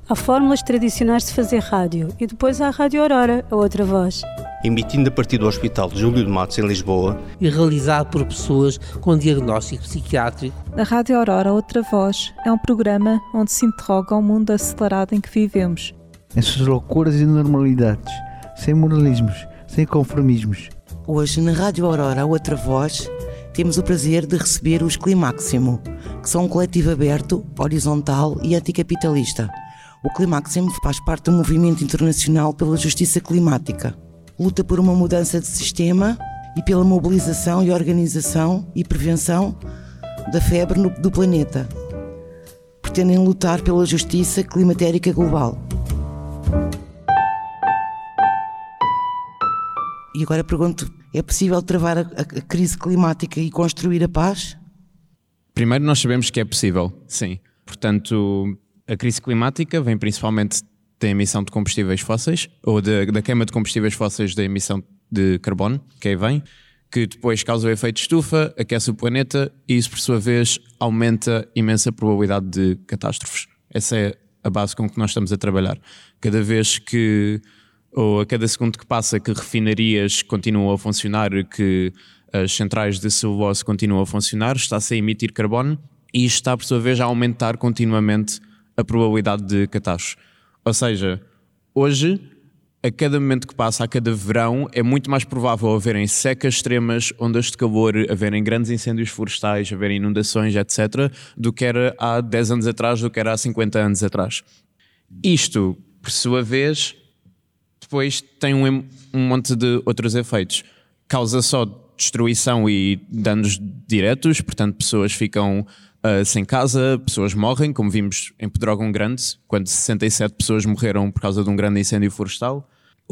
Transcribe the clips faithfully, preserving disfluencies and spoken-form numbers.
Há fórmulas tradicionais de fazer rádio e depois há a Rádio Aurora, a outra voz. Emitindo a partir do Hospital Júlio de Matos, em Lisboa. E realizado por pessoas com diagnóstico psiquiátrico. A Rádio Aurora, outra voz, é um programa onde se interroga o mundo acelerado em que vivemos. Essas loucuras e normalidades, sem moralismos, sem conformismos. Hoje, na Rádio Aurora, a outra voz, temos o prazer de receber os Climáximo, que são um coletivo aberto, horizontal e anticapitalista. O Climáximo faz parte do movimento internacional pela justiça climática. Luta por uma mudança de sistema e pela mobilização e organização e prevenção da febre no, do planeta. Pretendem lutar pela justiça climatérica global. E agora pergunto, é possível travar a, a, a crise climática e construir a paz? Primeiro, nós sabemos que é possível, sim. Portanto, a crise climática vem principalmente da emissão de combustíveis fósseis, ou da, da queima de combustíveis fósseis da emissão de carbono, que aí vem, que depois causa o efeito de estufa, aquece o planeta e isso, por sua vez, aumenta imensa probabilidade de catástrofes. Essa é a base com que nós estamos a trabalhar. Cada vez que, ou a cada segundo que passa, que refinarias continuam a funcionar, que as centrais de celulose continuam a funcionar, está-se a emitir carbono e isto está, por sua vez, a aumentar continuamente a probabilidade de catástrofes. Ou seja, hoje, a cada momento que passa, a cada verão, é muito mais provável haverem secas extremas, ondas de calor, haverem grandes incêndios florestais, haverem inundações, etcétera, do que era há dez anos atrás, do que era há cinquenta anos atrás. Isto, por sua vez, depois tem um, um monte de outros efeitos. Causa só destruição e danos diretos, portanto, pessoas ficam Uh, sem casa, pessoas morrem, como vimos em Pedrógão Grande, quando sessenta e sete pessoas morreram por causa de um grande incêndio florestal,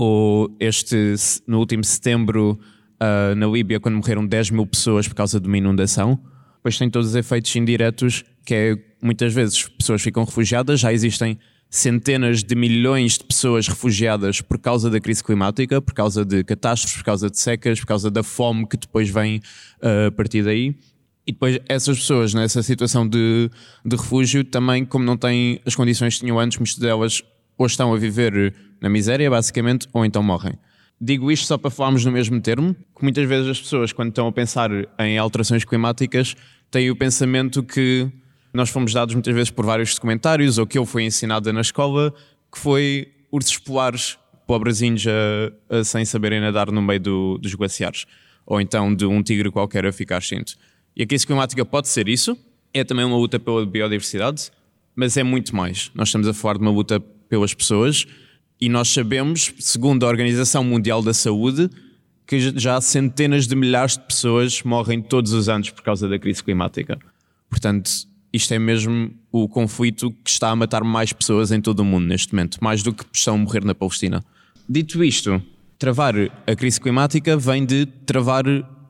ou este, no último setembro, uh, na Líbia, quando morreram dez mil pessoas por causa de uma inundação. Depois tem todos os efeitos indiretos, que é, muitas vezes, pessoas ficam refugiadas, já existem centenas de milhões de pessoas refugiadas por causa da crise climática, por causa de catástrofes, por causa de secas, por causa da fome que depois vem uh, a partir daí. E depois essas pessoas nessa situação de, de refúgio também, como não têm as condições que tinham antes, muitas delas ou estão a viver na miséria basicamente, ou então morrem. Digo isto só para falarmos no mesmo termo, que muitas vezes as pessoas, quando estão a pensar em alterações climáticas, têm o pensamento que nós fomos dados muitas vezes por vários documentários, ou que eu fui ensinada na escola, que foi ursos polares pobrezinhos a, a, sem saberem nadar no meio do, dos glaciares, ou então de um tigre qualquer a ficar extinto. E a crise climática pode ser isso, é também uma luta pela biodiversidade, mas é muito mais. Nós estamos a falar de uma luta pelas pessoas e nós sabemos, segundo a Organização Mundial da Saúde, que já centenas de milhares de pessoas morrem todos os anos por causa da crise climática. Portanto, isto é mesmo o conflito que está a matar mais pessoas em todo o mundo neste momento, mais do que estão a morrer na Palestina. Dito isto, travar a crise climática vem de travar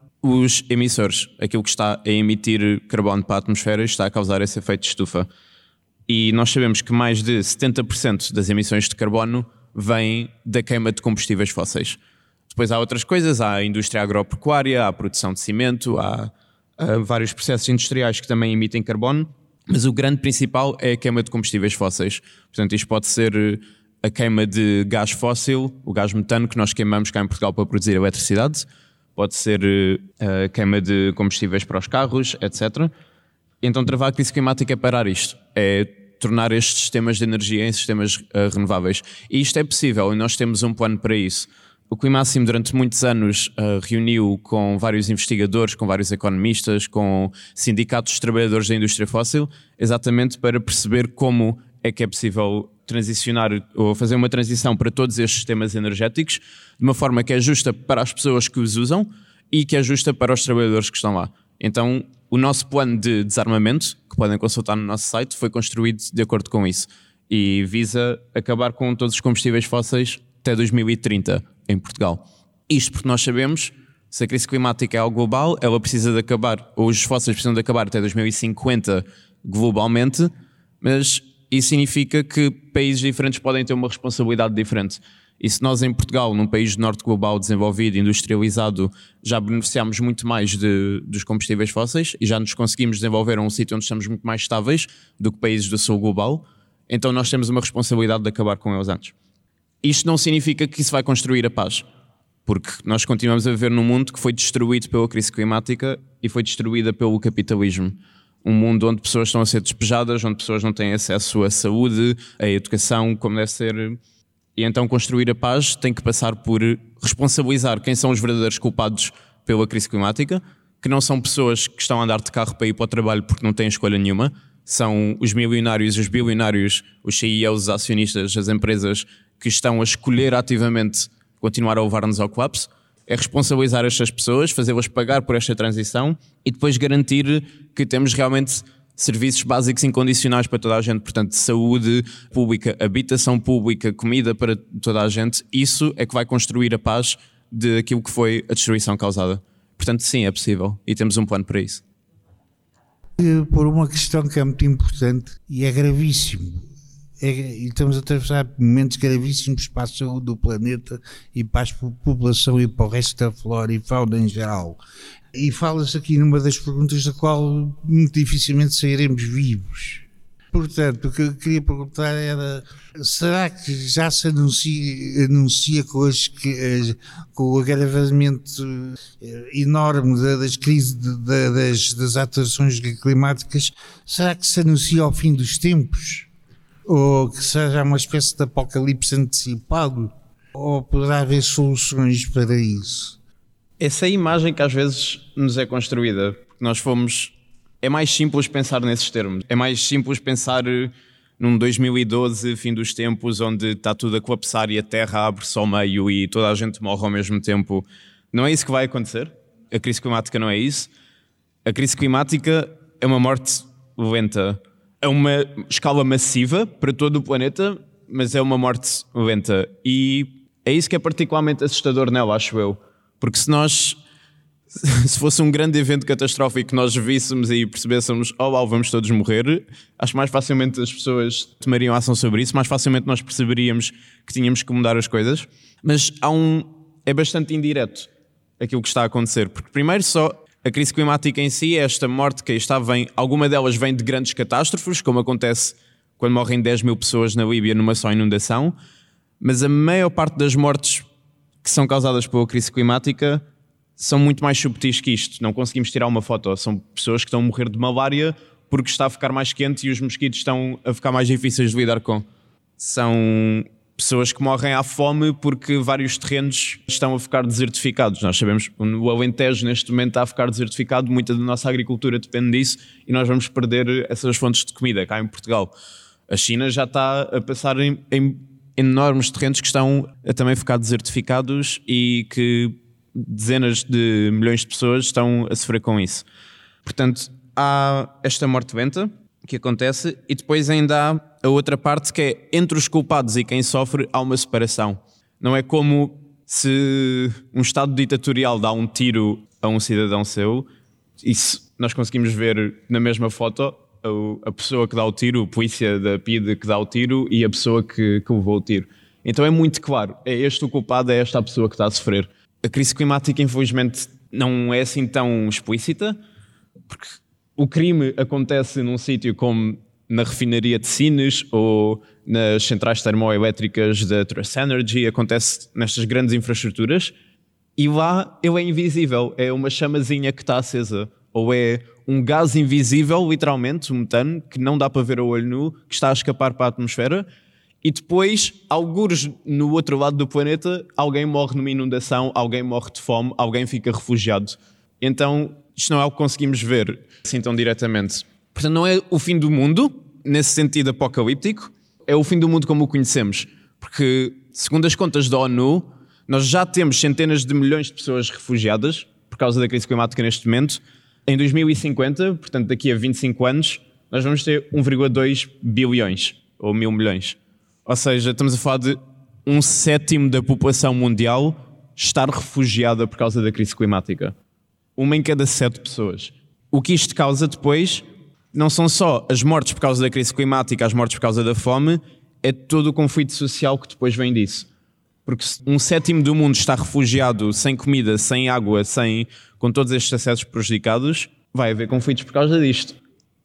os emissores, aquilo que está a emitir carbono para a atmosfera está a causar esse efeito de estufa. E nós sabemos que mais de setenta por cento das emissões de carbono vêm da queima de combustíveis fósseis. Depois há outras coisas, há a indústria agropecuária, há a produção de cimento, há, há vários processos industriais que também emitem carbono, mas o grande principal é a queima de combustíveis fósseis. Portanto, isto pode ser a queima de gás fóssil, o gás metano que nós queimamos cá em Portugal para produzir eletricidade, pode ser a queima de combustíveis para os carros, etcétera. Então travar a crise climática é parar isto, é tornar estes sistemas de energia em sistemas uh, renováveis. E isto é possível e nós temos um plano para isso. O Climáximo durante muitos anos uh, reuniu com vários investigadores, com vários economistas, com sindicatos de trabalhadores da indústria fóssil, exatamente para perceber como é que é possível transicionar ou fazer uma transição para todos estes sistemas energéticos de uma forma que é justa para as pessoas que os usam e que é justa para os trabalhadores que estão lá. Então, o nosso plano de desarmamento, que podem consultar no nosso site, foi construído de acordo com isso e visa acabar com todos os combustíveis fósseis até dois mil e trinta em Portugal. Isto porque nós sabemos, se a crise climática é algo global, ela precisa de acabar, ou os fósseis precisam de acabar até dois mil e cinquenta globalmente, mas isso significa que países diferentes podem ter uma responsabilidade diferente. E se nós em Portugal, num país do norte global desenvolvido, industrializado, já beneficiamos muito mais de, dos combustíveis fósseis e já nos conseguimos desenvolver a um sítio onde estamos muito mais estáveis do que países do sul global, então nós temos uma responsabilidade de acabar com eles antes. Isto não significa que isso vai construir a paz, porque nós continuamos a viver num mundo que foi destruído pela crise climática e foi destruída pelo capitalismo. Um mundo onde pessoas estão a ser despejadas, onde pessoas não têm acesso à saúde, à educação, como deve ser. E então construir a paz tem que passar por responsabilizar quem são os verdadeiros culpados pela crise climática, que não são pessoas que estão a andar de carro para ir para o trabalho porque não têm escolha nenhuma, são os milionários, os bilionários, os C E Os, os acionistas, as empresas que estão a escolher ativamente continuar a levar-nos ao colapso. É responsabilizar estas pessoas, fazê-las pagar por esta transição e depois garantir que temos realmente serviços básicos incondicionais para toda a gente, portanto, saúde pública, habitação pública, comida para toda a gente. Isso é que vai construir a paz daquilo que foi a destruição causada. Portanto, sim, é possível e temos um plano para isso. Por uma questão que é muito importante e é gravíssimo. É, e estamos a atravessar momentos gravíssimos para a saúde do planeta e para a população e para o resto da flora e fauna em geral. E fala-se aqui numa das perguntas da qual muito dificilmente sairemos vivos. Portanto, o que eu queria perguntar era, será que já se anuncia, anuncia com, as, com o agravamento enorme das crises, das, das alterações climáticas, será que se anuncia ao fim dos tempos? Ou que seja uma espécie de apocalipse antecipado? Ou poderá haver soluções para isso? Essa é a imagem que às vezes nos é construída, porque nós fomos... É mais simples pensar nesses termos. É mais simples pensar num dois mil e doze, fim dos tempos, onde está tudo a colapsar e a Terra abre-se ao meio e toda a gente morre ao mesmo tempo. Não é isso que vai acontecer. A crise climática não é isso. A crise climática é uma morte lenta. É uma escala massiva para todo o planeta, mas é uma morte lenta. E é isso que é particularmente assustador nela, acho eu. Porque se nós... Se fosse um grande evento catastrófico que nós víssemos e percebêssemos, oh, oh, vamos todos morrer, acho que mais facilmente as pessoas tomariam ação sobre isso, mais facilmente nós perceberíamos que tínhamos que mudar as coisas. Mas há um, é bastante indireto aquilo que está a acontecer, porque primeiro só a crise climática em si, esta morte que aí está, vem, alguma delas vem de grandes catástrofes, como acontece quando morrem dez mil pessoas na Líbia numa só inundação, mas a maior parte das mortes que são causadas pela crise climática são muito mais subtis que isto. Não conseguimos tirar uma foto. São pessoas que estão a morrer de malária porque está a ficar mais quente e os mosquitos estão a ficar mais difíceis de lidar com. São pessoas que morrem à fome porque vários terrenos estão a ficar desertificados. Nós sabemos que o Alentejo neste momento está a ficar desertificado, muita da nossa agricultura depende disso e nós vamos perder essas fontes de comida cá em Portugal. A China já está a passar em, em enormes terrenos que estão a também ficar desertificados e que dezenas de milhões de pessoas estão a sofrer com isso. Portanto, há esta morte lenta que acontece e depois ainda há a outra parte que é entre os culpados e quem sofre há uma separação. Não é como se um Estado ditatorial dá um tiro a um cidadão seu, isso nós conseguimos ver na mesma foto a pessoa que dá o tiro, a polícia da P I D que dá o tiro e a pessoa que, que levou o tiro. Então é muito claro, é este o culpado, é esta a pessoa que está a sofrer. A crise climática, infelizmente, não é assim tão explícita, porque o crime acontece num sítio como na refinaria de Sines ou nas centrais termoelétricas da Trust Energy, acontece nestas grandes infraestruturas, e lá ele é invisível, é uma chamazinha que está acesa, ou é um gás invisível, literalmente, o metano, que não dá para ver a olho nu, que está a escapar para a atmosfera. E depois, algures no outro lado do planeta, alguém morre numa inundação, alguém morre de fome, alguém fica refugiado. Então, isto não é algo que conseguimos ver assim tão diretamente. Portanto, não é o fim do mundo, nesse sentido apocalíptico, é o fim do mundo como o conhecemos. Porque, segundo as contas da ONU, nós já temos centenas de milhões de pessoas refugiadas por causa da crise climática neste momento. Em dois mil e cinquenta, portanto daqui a vinte e cinco anos, nós vamos ter um vírgula dois bilhões, ou mil milhões. Ou seja, estamos a falar de um sétimo da população mundial estar refugiada por causa da crise climática. Uma em cada sete pessoas. O que isto causa depois não são só as mortes por causa da crise climática, as mortes por causa da fome, é todo o conflito social que depois vem disso. Porque se um sétimo do mundo está refugiado, sem comida, sem água, sem, com todos estes acessos prejudicados, vai haver conflitos por causa disto.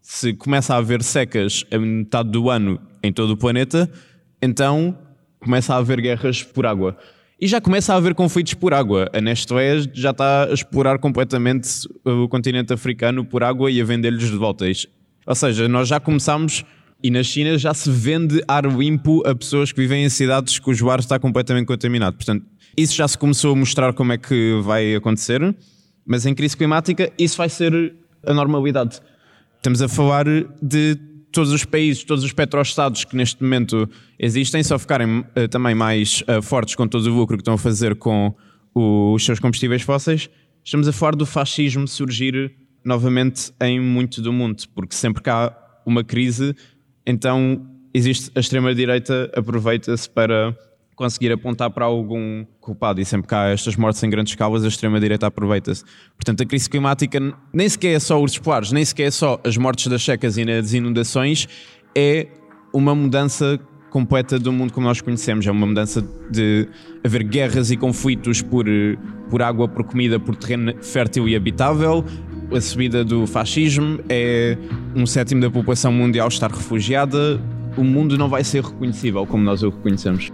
se começa a haver secas a metade do ano em todo o planeta, então começa a haver guerras por água. E já começa a haver conflitos por água. A Nestlé já está a explorar completamente o continente africano por água e a vender-lhes de volta. Ou seja, nós já começámos, e na China já se vende ar limpo a pessoas que vivem em cidades cujo ar está completamente contaminado. Portanto, isso já se começou a mostrar como é que vai acontecer, mas em crise climática isso vai ser a normalidade. Estamos a falar de todos os países, todos os petroestados que neste momento existem, só ficarem uh, também mais uh, fortes com todo o lucro que estão a fazer com o, os seus combustíveis fósseis. Estamos a falar do fascismo surgir novamente em muito do mundo, porque sempre que há uma crise, então existe a extrema-direita, aproveita-se para conseguir apontar para algum culpado, e sempre que há estas mortes em grandes escalas, a extrema-direita aproveita-se. Portanto, a crise climática nem sequer é só os polares, nem sequer é só as mortes das secas e as inundações, é uma mudança completa do mundo como nós conhecemos. É uma mudança de haver guerras e conflitos por, por água, por comida, por terreno fértil e habitável. A subida do fascismo, é um sétimo da população mundial estar refugiada. O mundo não vai ser reconhecível como nós o reconhecemos.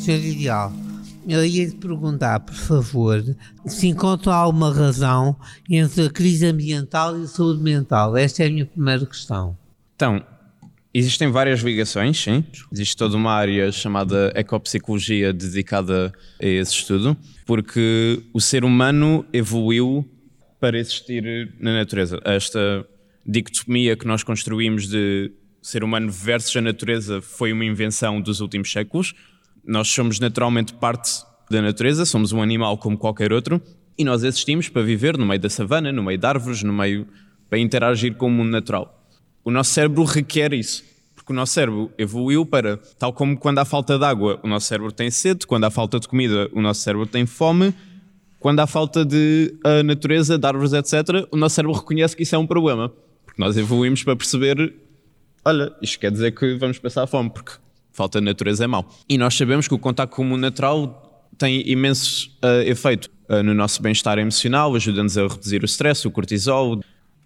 senhor Ideal, eu ia te perguntar, por favor, se encontra alguma razão entre a crise ambiental e a saúde mental. Esta é a minha primeira questão. Então, existem várias ligações, sim. Existe toda uma área chamada ecopsicologia dedicada a esse estudo, porque o ser humano evoluiu para existir na natureza. Esta dicotomia que nós construímos de ser humano versus a natureza foi uma invenção dos últimos séculos. Nós somos naturalmente parte da natureza, somos um animal como qualquer outro, e nós existimos para viver no meio da savana, no meio de árvores, no meio para interagir com o mundo natural. O nosso cérebro requer isso, porque o nosso cérebro evoluiu para, tal como quando há falta de água, o nosso cérebro tem sede, quando há falta de comida, o nosso cérebro tem fome, quando há falta de a natureza, de árvores, etcétera, o nosso cérebro reconhece que isso é um problema, porque nós evoluímos para perceber, olha, isto quer dizer que vamos passar fome, porque falta de natureza é mau. E nós sabemos que o contacto com o mundo natural tem imenso uh, efeito uh, no nosso bem-estar emocional, ajuda-nos a reduzir o stress, o cortisol,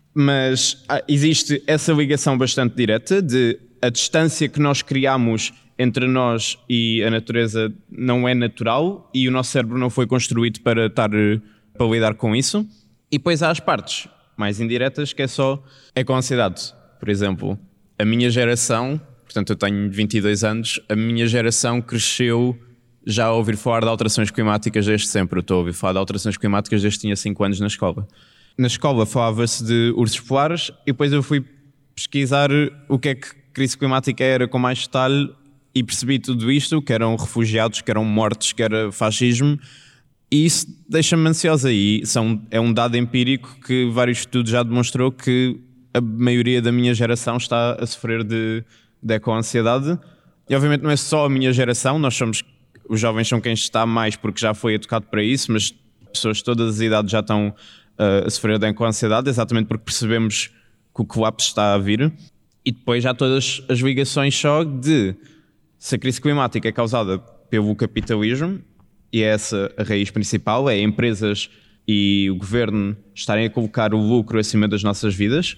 mas ah, existe essa ligação bastante direta de a distância que nós criamos entre nós e a natureza não é natural e o nosso cérebro não foi construído para, estar, para lidar com isso. E depois há as partes mais indiretas que é só é com a ansiedade. Por exemplo, a minha geração, portanto eu tenho vinte e dois anos, a minha geração cresceu já a ouvir falar de alterações climáticas desde sempre. Eu estou a ouvir falar de alterações climáticas desde que tinha cinco anos na escola. Na escola falava-se de ursos polares e depois eu fui pesquisar o que é que crise climática era com mais detalhe e percebi tudo isto, que eram refugiados, que eram mortos, que era fascismo, e isso deixa-me ansiosa. E são, é um dado empírico que vários estudos já demonstrou que a maioria da minha geração está a sofrer de, de eco-ansiedade. E obviamente não é só a minha geração, nós somos, os jovens são quem está mais porque já foi educado para isso, mas pessoas de todas as idades já estão uh, a sofrer de eco-ansiedade, exatamente porque percebemos que o colapso está a vir. E depois há todas as ligações só de se a crise climática é causada pelo capitalismo, e é essa a raiz principal, é empresas e o governo estarem a colocar o lucro acima das nossas vidas,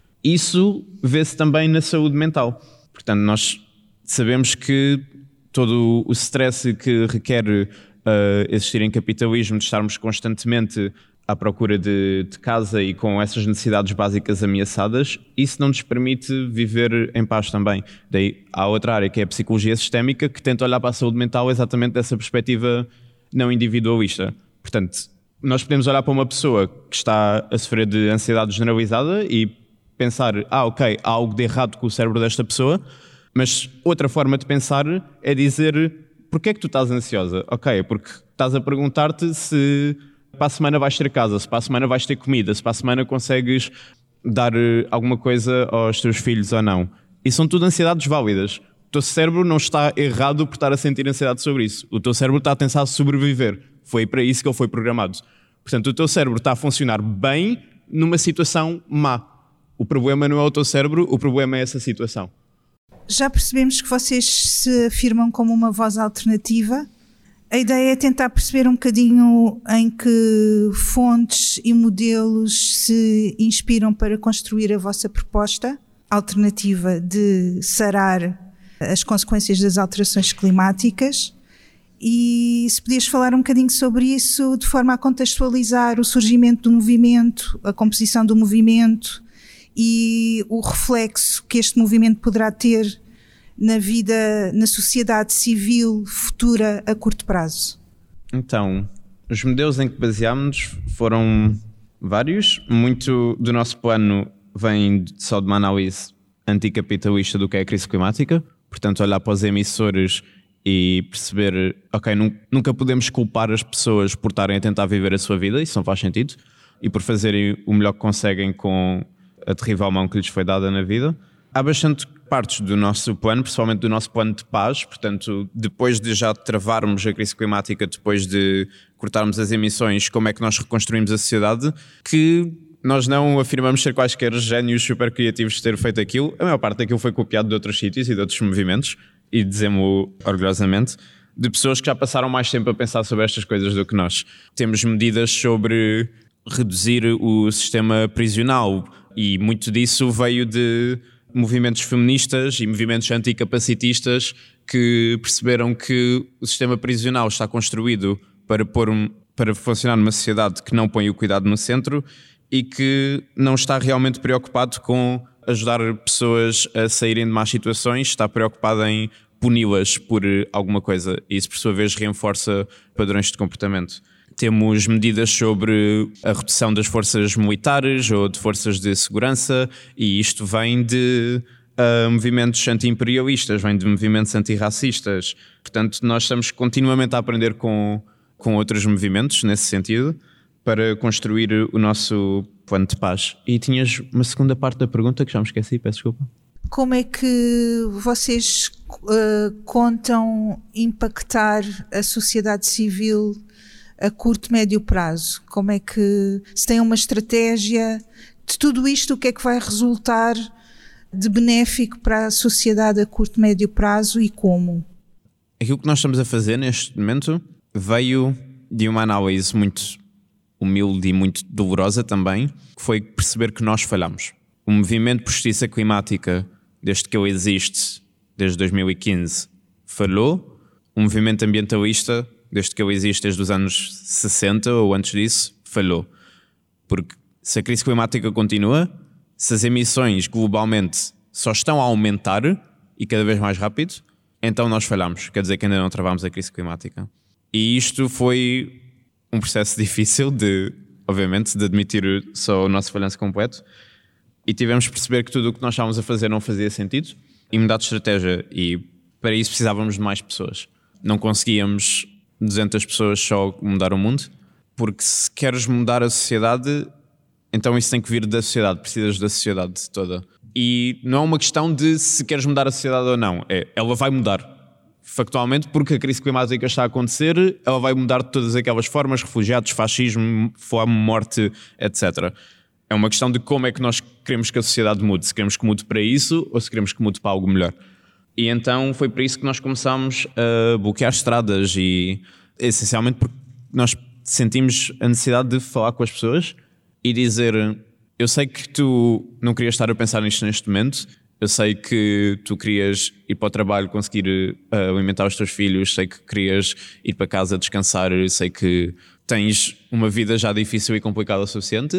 isso vê-se também na saúde mental. Portanto, nós sabemos que todo o stress que requer uh, existir em capitalismo, de estarmos constantemente à procura de, de casa e com essas necessidades básicas ameaçadas, isso não nos permite viver em paz também. Daí há outra área que é a psicologia sistémica, que tenta olhar para a saúde mental exatamente dessa perspectiva não individualista. Portanto, nós podemos olhar para uma pessoa que está a sofrer de ansiedade generalizada e pensar, ah, ok, há algo de errado com o cérebro desta pessoa, mas outra forma de pensar é dizer, porquê é que tu estás ansiosa? Ok, porque estás a perguntar-te se para a semana vais ter casa, se para a semana vais ter comida, se para a semana consegues dar alguma coisa aos teus filhos ou não. E são tudo ansiedades válidas. O teu cérebro não está errado por estar a sentir ansiedade sobre isso. O teu cérebro está a tentar sobreviver. Foi para isso que ele foi programado. Portanto, o teu cérebro está a funcionar bem numa situação má. O problema não é o teu cérebro, o problema é essa situação. Já percebemos que vocês se afirmam como uma voz alternativa. A ideia é tentar perceber um bocadinho em que fontes e modelos se inspiram para construir a vossa proposta alternativa de sarar as consequências das alterações climáticas, e se podias falar um bocadinho sobre isso de forma a contextualizar o surgimento do movimento, a composição do movimento e o reflexo que este movimento poderá ter na vida, na sociedade civil futura a curto prazo. Então, os modelos em que baseámos foram vários. Muito do nosso plano vem só de uma análise anticapitalista do que é a crise climática. Portanto, olhar para os emissores e perceber, ok, nunca podemos culpar as pessoas por estarem a tentar viver a sua vida, isso não faz sentido, e por fazerem o melhor que conseguem com a terrível mão que lhes foi dada na vida. Há bastante partes do nosso plano, principalmente do nosso plano de paz, portanto, depois de já travarmos a crise climática, depois de cortarmos as emissões, como é que nós reconstruímos a sociedade, que nós não afirmamos ser quaisquer génios super criativos de ter feito aquilo. A maior parte daquilo foi copiado de outros sítios e de outros movimentos, e dizemos orgulhosamente, de pessoas que já passaram mais tempo a pensar sobre estas coisas do que nós. Temos medidas sobre reduzir o sistema prisional, e muito disso veio de movimentos feministas e movimentos anticapacitistas que perceberam que o sistema prisional está construído para, pôr um, para funcionar numa sociedade que não põe o cuidado no centro e que não está realmente preocupado com ajudar pessoas a saírem de más situações, está preocupado em puni-las por alguma coisa, e isso por sua vez reforça padrões de comportamento. Temos medidas sobre a redução das forças militares ou de forças de segurança, e isto vem de uh, movimentos anti-imperialistas, vem de movimentos antirracistas. Portanto, nós estamos continuamente a aprender com, com outros movimentos nesse sentido para construir o nosso plano de paz. E tinhas uma segunda parte da pergunta que já me esqueci, peço desculpa. Como é que vocês uh, contam impactar a sociedade civil a curto, médio prazo? Como é que, se tem uma estratégia de tudo isto, o que é que vai resultar de benéfico para a sociedade a curto, médio prazo e como? Aquilo que nós estamos a fazer neste momento veio de uma análise muito humilde e muito dolorosa também, que foi perceber que nós falhamos. O movimento por justiça climática, desde que ele existe, desde dois mil e quinze, falhou. O movimento ambientalista, desde que ele existe, desde os anos sessenta ou antes disso, falhou. Porque se a crise climática continua, se as emissões globalmente só estão a aumentar e cada vez mais rápido, então nós falhamos. Quer dizer que ainda não travámos a crise climática. E isto foi um processo difícil de, obviamente, de admitir só o nosso falhanço completo, e tivemos de perceber que tudo o que nós estávamos a fazer não fazia sentido e mudar de estratégia, e para isso precisávamos de mais pessoas. Não conseguíamos duzentas pessoas só mudar o mundo, porque se queres mudar a sociedade, então isso tem que vir da sociedade, precisas da sociedade toda. E não é uma questão de se queres mudar a sociedade ou não, é, ela vai mudar. Factualmente, porque a crise climática está a acontecer, ela vai mudar de todas aquelas formas, refugiados, fascismo, fome, morte, etcétera. É uma questão de como é que nós queremos que a sociedade mude, se queremos que mude para isso ou se queremos que mude para algo melhor. E então foi por isso que nós começámos a bloquear estradas, e essencialmente porque nós sentimos a necessidade de falar com as pessoas e dizer: eu sei que tu não querias estar a pensar nisto neste momento, eu sei que tu querias ir para o trabalho, conseguir uh, alimentar os teus filhos, sei que querias ir para casa descansar, sei que tens uma vida já difícil e complicada o suficiente,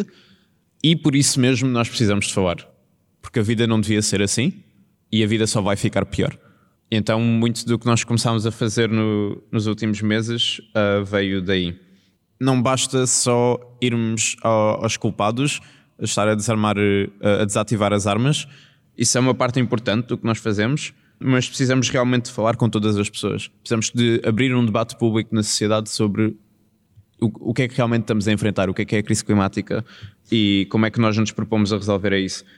e por isso mesmo nós precisamos de falar. Porque a vida não devia ser assim e a vida só vai ficar pior. Então muito do que nós começámos a fazer no, nos últimos meses uh, veio daí. Não basta só irmos ao, aos culpados, a estar a desarmar, a desativar as armas. Isso é uma parte importante do que nós fazemos, mas precisamos realmente de falar com todas as pessoas. Precisamos de abrir um debate público na sociedade sobre o, o que é que realmente estamos a enfrentar, o que é que é a crise climática e como é que nós nos propomos a resolver a isso.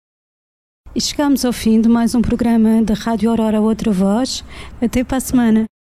E chegamos ao fim de mais um programa da Rádio Aurora Outra Voz. Até para a semana.